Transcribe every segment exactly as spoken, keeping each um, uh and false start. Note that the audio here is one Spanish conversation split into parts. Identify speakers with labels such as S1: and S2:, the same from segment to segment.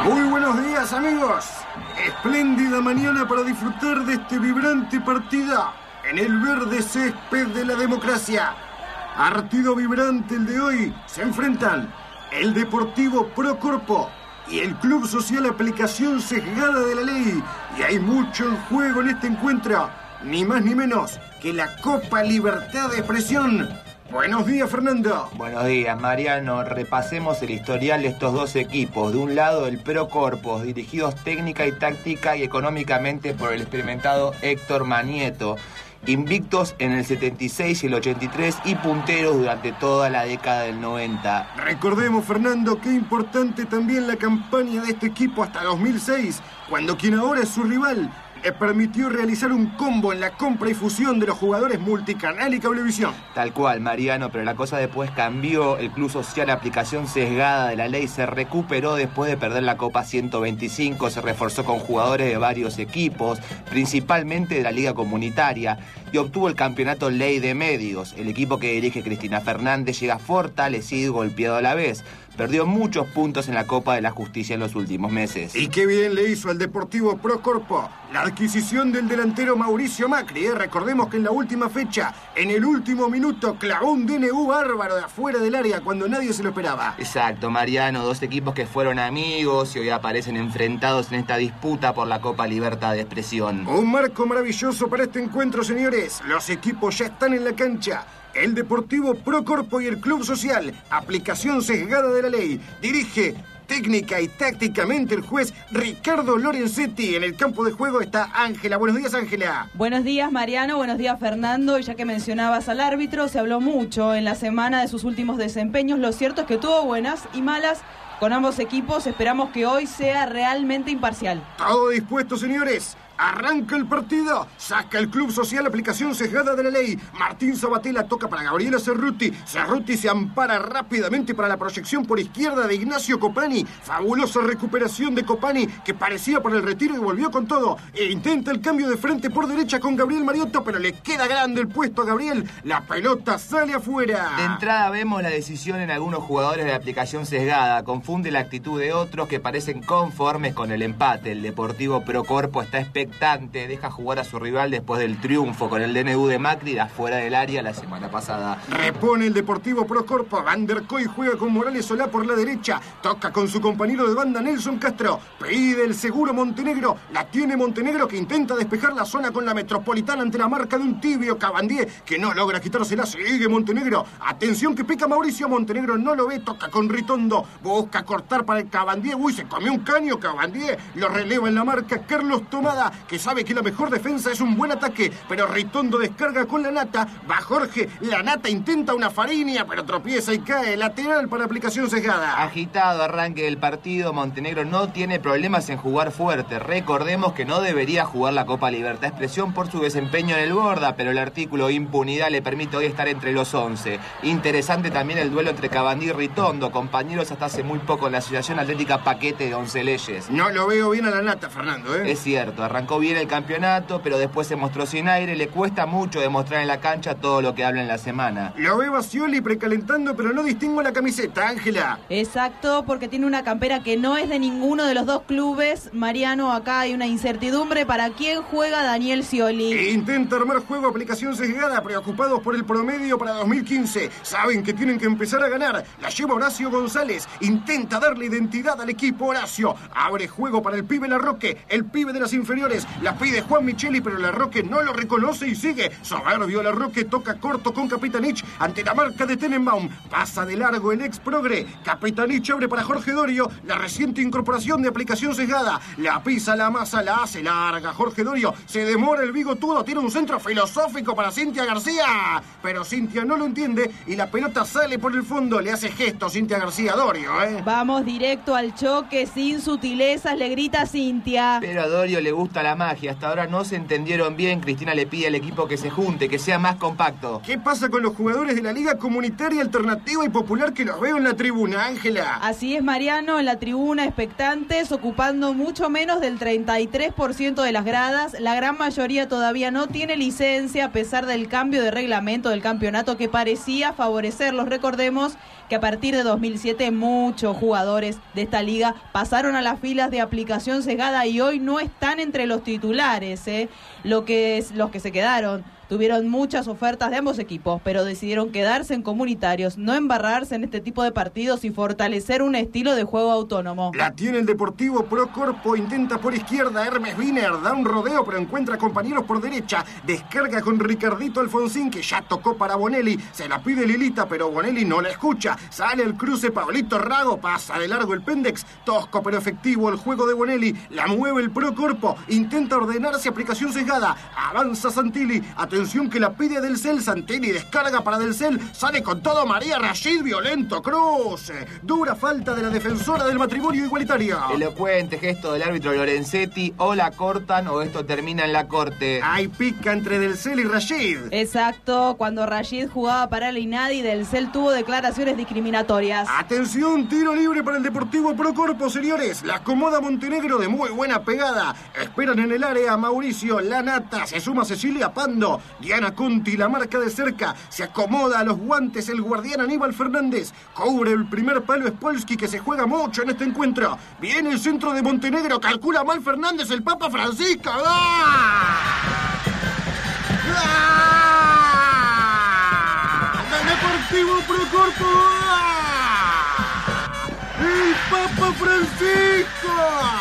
S1: Muy buenos días, amigos. Espléndida mañana para disfrutar de este vibrante partido en el verde césped de la democracia. Partido vibrante el de hoy. Se enfrentan el Deportivo Pro Corpo y el Club Social Aplicación Sesgada de la Ley. Y hay mucho en juego en este encuentro. Ni más ni menos que la Copa Libertad de Expresión. Buenos días, Fernando.
S2: Buenos días, Mariano. Repasemos el historial de estos dos equipos. De un lado, el Pro Corpo, dirigidos técnica y táctica y económicamente por el experimentado Héctor Manieto. Invictos en el setenta y seis y el ochenta y tres y punteros durante toda la década del noventa.
S1: Recordemos, Fernando, qué importante también la campaña de este equipo hasta dos mil seis, cuando quien ahora es su rival le permitió realizar un combo en la compra y fusión de los jugadores Multicanal y Cablevisión.
S2: Tal cual, Mariano, pero la cosa después cambió. El Club Social Aplicación Sesgada de la Ley se recuperó después de perder la Copa ciento veinticinco, se reforzó con jugadores de varios equipos, principalmente de la Liga Comunitaria, y obtuvo el campeonato Ley de Medios. El equipo que dirige Cristina Fernández llega fortalecido y golpeado a la vez. Perdió muchos puntos en la Copa de la Justicia en los últimos meses.
S1: Y qué bien le hizo al Deportivo Pro Corpo la adquisición del delantero Mauricio Macri. ¿eh? Recordemos que en la última fecha, en el último minuto, clavó un D N U bárbaro de afuera del área cuando nadie se lo esperaba.
S2: Exacto, Mariano. Dos equipos que fueron amigos y hoy aparecen enfrentados en esta disputa por la Copa Libertad de Expresión.
S1: Un marco maravilloso para este encuentro, señores. Los equipos ya están en la cancha. El Deportivo Pro Corpo y el Club Social Aplicación Sesgada de la Ley. Dirige técnica y tácticamente el juez Ricardo Lorenzetti. En el campo de juego está Ángela. Buenos días, Ángela.
S3: Buenos días, Mariano. Buenos días, Fernando. Y ya que mencionabas al árbitro, se habló mucho en la semana de sus últimos desempeños. Lo cierto es que tuvo buenas y malas con ambos equipos. Esperamos que hoy sea realmente imparcial.
S1: Todo dispuesto, señores. Arranca el partido, saca el Club Social Aplicación Sesgada de la Ley. Martín Sabatella toca para Gabriela Cerruti. Cerruti se ampara rápidamente para la proyección por izquierda de Ignacio Copani. Fabulosa recuperación de Copani, que parecía por el retiro y volvió con todo. E intenta el cambio de frente por derecha con Gabriel Mariotto, pero le queda grande el puesto a Gabriel. La pelota sale afuera.
S2: De entrada vemos la decisión en algunos jugadores de la Aplicación Sesgada. Confunde la actitud de otros que parecen conformes con el empate. El Deportivo Pro Corpo está espectacular. Deja jugar a su rival después del triunfo con el D N U de Macri de afuera del área la semana pasada.
S1: Repone el Deportivo Pro Corpo. Van der Koy juega con Morales Solá por la derecha. Toca con su compañero de banda Nelson Castro. Pide el seguro Montenegro. La tiene Montenegro, que intenta despejar la zona con la Metropolitana ante la marca de un tibio Cabandier, que no logra quitársela. Sigue Montenegro. Atención que pica Mauricio. Montenegro no lo ve. Toca con Ritondo. Busca cortar para el Cabandier. Uy, se comió un caño Cabandier. Lo releva en la marca Carlos Tomada, que sabe que la mejor defensa es un buen ataque, pero Ritondo descarga con la Nata. Va Jorge, la Nata intenta una Fariña, pero tropieza y cae. Lateral para Aplicación Sesgada.
S2: Agitado arranque del partido. Montenegro no tiene problemas en jugar fuerte. Recordemos que no debería jugar la Copa Libertad de Expresión por su desempeño en el Borda, pero el artículo impunidad le permite hoy estar entre los once. Interesante también el duelo entre Cabandí y Ritondo, compañeros hasta hace muy poco en la Asociación Atlética Paquete de Once Leyes.
S1: No lo veo bien a la Nata, Fernando, ¿eh?
S2: Es cierto, arrancó bien el campeonato, pero después se mostró sin aire. Le cuesta mucho demostrar en la cancha todo lo que habla en la semana.
S1: Lo veo a Scioli precalentando, pero no distingo la camiseta, Ángela.
S3: Exacto, porque tiene una campera que no es de ninguno de los dos clubes. Mariano, acá hay una incertidumbre para quién juega Daniel Scioli.
S1: E intenta armar juego Aplicación Sesgada, preocupados por el promedio para dos mil quince. Saben que tienen que empezar a ganar. La lleva Horacio González. Intenta darle identidad al equipo. Horacio abre juego para el pibe Larroque, el pibe de las inferiores. La pide Juan Micheli, pero Larroque no lo reconoce y sigue. Soberbio Larroque, toca corto con Capitanich ante la marca de Tenenbaum. Pasa de largo el ex progre. Capitanich abre para Jorge Dorio. La reciente incorporación de Aplicación Sesgada. La pisa, la masa, la hace larga. Jorge Dorio se demora el bigotudo. Tiene un centro filosófico para Cintia García. Pero Cintia no lo entiende y la pelota sale por el fondo. Le hace gesto Cintia García a Dorio, ¿eh?
S3: Vamos directo al choque sin sutilezas, le grita Cintia.
S2: Pero a Dorio le gusta la magia. Hasta ahora no se entendieron bien. Cristina le pide al equipo que se junte, que sea más compacto.
S1: ¿Qué pasa con los jugadores de la Liga Comunitaria Alternativa y Popular que los veo en la tribuna, Ángela?
S3: Así es, Mariano, en la tribuna expectantes, ocupando mucho menos del treinta y tres por ciento de las gradas. La gran mayoría todavía no tiene licencia a pesar del cambio de reglamento del campeonato que parecía favorecerlos. Recordemos que a partir de dos mil siete muchos jugadores de esta liga pasaron a las filas de aplicación sesgada y hoy no están entre los titulares, ¿eh? Lo que es, los que se quedaron tuvieron muchas ofertas de ambos equipos, pero decidieron quedarse en Comunitarios, no embarrarse en este tipo de partidos y fortalecer un estilo de juego autónomo.
S1: La tiene el Deportivo Procorpo, intenta por izquierda, Hermes Wiener, da un rodeo pero encuentra compañeros por derecha, descarga con Ricardito Alfonsín que ya tocó para Bonelli, se la pide Lilita pero Bonelli no la escucha, sale el cruce Pablito Rago, pasa de largo el Pendex, tosco pero efectivo el juego de Bonelli, la mueve el Procorpo, intenta ordenarse, aplicación sesgada, avanza Santilli, atención que la pide Del Cel, Santilli descarga para Del Cel, sale con todo María Rashid, violento cruce, dura falta de la defensora del matrimonio igualitario.
S2: Elocuente gesto del árbitro Lorenzetti, o la cortan o esto termina en la corte.
S1: Hay pica entre Del Cel y Rashid.
S3: Exacto, cuando Rashid jugaba para el Inadi, Del Cel tuvo declaraciones discriminatorias.
S1: Atención, tiro libre para el Deportivo Procorpo, señores, la acomoda Montenegro de muy buena pegada, esperan en el área Mauricio, Lanata, se suma Cecilia Pando, Diana Conti la marca de cerca, se acomoda a los guantes el guardián Aníbal Fernández, cubre el primer palo Spolsky que se juega mucho en este encuentro, viene el centro de Montenegro, calcula mal Fernández, el Papa Francisco, ¡ah! ¡Ah! ¡Del Deportivo Procorpo! ¡Ah! ¡El Papa Francisco!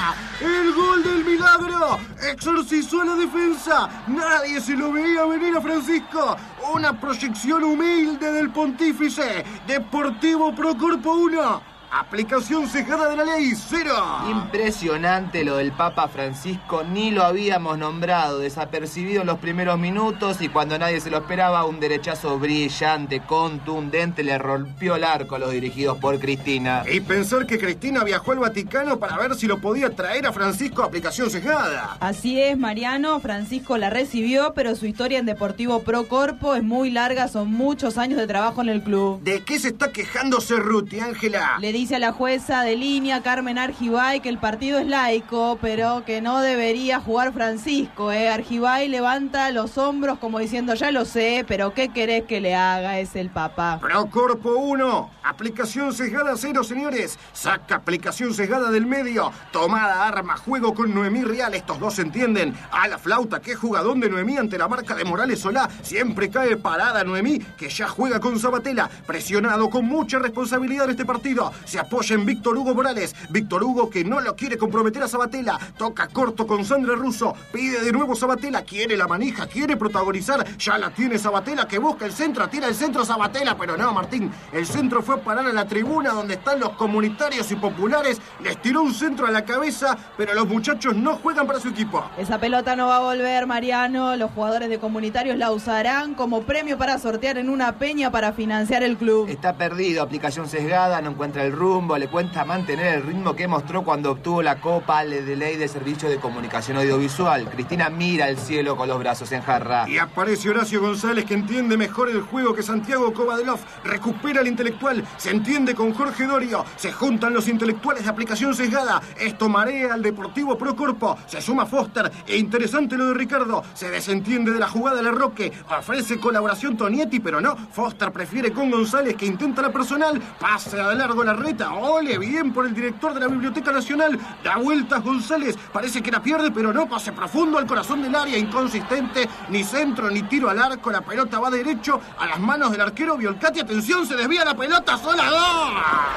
S1: ¡El gol del milagro! Exorcizó a la defensa. Nadie se lo veía venir a Francisco. Una proyección humilde del pontífice. Deportivo Procorpo uno. Aplicación sesgada de la ley, cero.
S2: Impresionante lo del Papa Francisco, ni lo habíamos nombrado, desapercibido en los primeros minutos y cuando nadie se lo esperaba, un derechazo brillante, contundente, le rompió el arco a los dirigidos por Cristina.
S1: Y pensar que Cristina viajó al Vaticano para ver si lo podía traer a Francisco a aplicación sesgada.
S3: Así es, Mariano, Francisco la recibió, pero su historia en Deportivo Procorpo es muy larga, son muchos años de trabajo en el club.
S1: ¿De qué se está quejando Cerruti, Ángela?
S3: Le dice a la jueza de línea, Carmen Argibay, que el partido es laico, pero que no debería jugar Francisco. ¿eh? Argibay levanta los hombros como diciendo, ya lo sé, pero ¿qué querés que le haga? Es el papá.
S1: Procorpo uno, aplicación sesgada cero, señores. Saca aplicación sesgada del medio. Tomada arma, juego con Noemí Real. Estos dos se entienden. A la flauta, qué jugadón de Noemí ante la marca de Morales Solá. Siempre cae parada Noemí, que ya juega con Sabatella. Presionado con mucha responsabilidad en este partido. Se apoya en Víctor Hugo Morales. Víctor Hugo que no lo quiere comprometer a Sabatella. Toca corto con Sandra Russo. Pide de nuevo Sabatella. Quiere la manija, quiere protagonizar. Ya la tiene Sabatella que busca el centro. Tira el centro Sabatella. Pero no, Martín. El centro fue a parar a la tribuna donde están los comunitarios y populares. Les tiró un centro a la cabeza. Pero los muchachos no juegan para su equipo.
S3: Esa pelota no va a volver, Mariano. Los jugadores de comunitarios la usarán como premio para sortear en una peña para financiar el club.
S2: Está perdido. Aplicación sesgada. No encuentra el rumbo, le cuenta mantener el ritmo que mostró cuando obtuvo la Copa de Ley de Servicio de Comunicación Audiovisual. Cristina mira al cielo con los brazos en jarra.
S1: Y aparece Horacio González, que entiende mejor el juego que Santiago Kovadelov. Recupera el intelectual, se entiende con Jorge Dorio. Se juntan los intelectuales de aplicación sesgada. Esto marea al Deportivo Procorpo. Se suma Foster. E interesante lo de Ricardo. Se desentiende de la jugada de Roque. Ofrece colaboración Tonietti, pero no. Foster prefiere con González, que intenta la personal. Pase de largo la reta. Ole, bien por el director de la Biblioteca Nacional. Da vueltas González. Parece que la pierde, pero no. Pase profundo al corazón del área. Inconsistente. Ni centro, ni tiro al arco. La pelota va derecho a las manos del arquero Violcati. Atención, se desvía la pelota. Sola dos.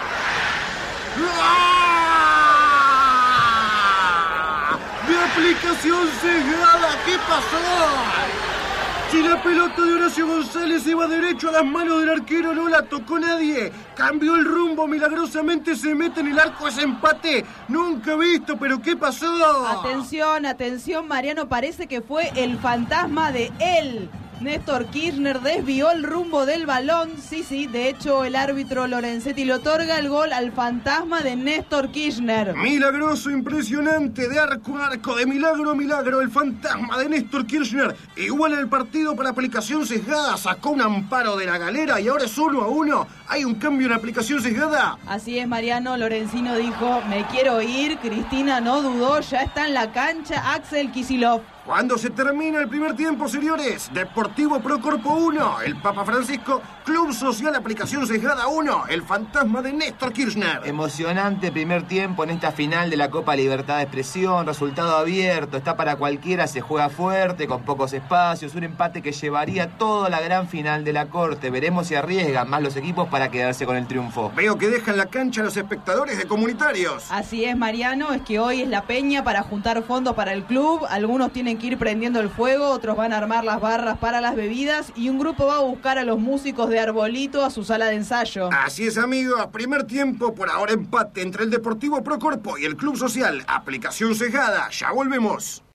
S1: De aplicación sesgada. ¿Qué pasó? Si la pelota de Horacio González iba derecho a las manos del arquero, no la tocó nadie. Cambió el rumbo, milagrosamente se mete en el arco ese empate. Nunca visto, pero ¿qué pasó?
S3: Atención, atención, Mariano, parece que fue el fantasma de él. Néstor Kirchner desvió el rumbo del balón. Sí, sí, de hecho el árbitro Lorenzetti le otorga el gol al fantasma de Néstor Kirchner.
S1: Milagroso, impresionante, de arco a arco, de milagro a milagro, el fantasma de Néstor Kirchner. Igual el partido para aplicación sesgada, sacó un amparo de la galera y ahora es uno a uno. ¿Hay un cambio en aplicación sesgada?
S3: Así es, Mariano. Lorenzino dijo, me quiero ir. Cristina no dudó, ya está en la cancha Axel Kicillof.
S1: Cuando se termina el primer tiempo, señores, Deportivo Procorpo uno, el Papa Francisco, Club Social Aplicación Sesgada uno, el fantasma de Néstor Kirchner.
S2: Emocionante primer tiempo en esta final de la Copa Libertad de Expresión, resultado abierto, está para cualquiera, se juega fuerte, con pocos espacios, un empate que llevaría toda la gran final de la Corte. Veremos si arriesgan más los equipos para quedarse con el triunfo.
S1: Veo que dejan la cancha a los espectadores de Comunitarios.
S3: Así es, Mariano, es que hoy es la peña para juntar fondos para el club, algunos tienen que ir prendiendo el fuego, otros van a armar las barras para las bebidas y un grupo va a buscar a los músicos de Arbolito a su sala de ensayo.
S1: Así es, amigos, primer tiempo, por ahora empate entre el Deportivo Procorpo y el Club Social Aplicación Sesgada. Ya volvemos.